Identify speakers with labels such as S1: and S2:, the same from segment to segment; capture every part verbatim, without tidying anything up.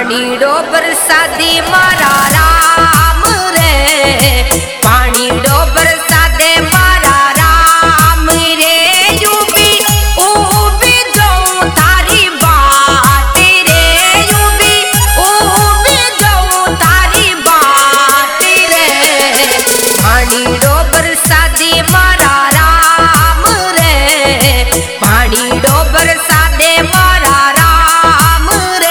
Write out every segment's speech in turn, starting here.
S1: पानीडो बरसादी मारा राम रे पानीडो बरसादे मारा राम रे यू भी ऊ भी जाऊं थारी बात रे यू भी ऊ भी जाऊं थारी बात रे पानीडो बरसादी मारा राम रे पानीडो बरसादे मारा राम रे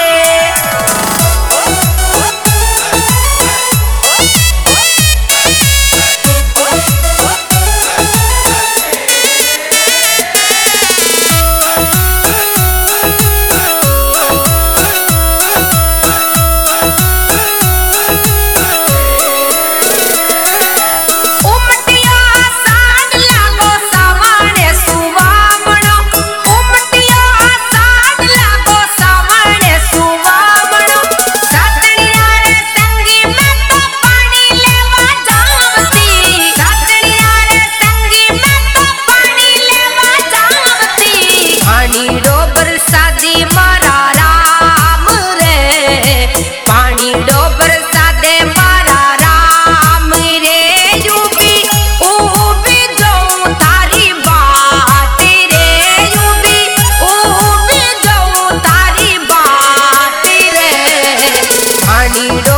S1: पानीडो बरसादी मारा राम रे पानीडो बरसादे मारा राम रे यू भी ऊ भी जाऊं थारी बात रे यू भी ऊ भी जाऊं थारी बात रे पानीडो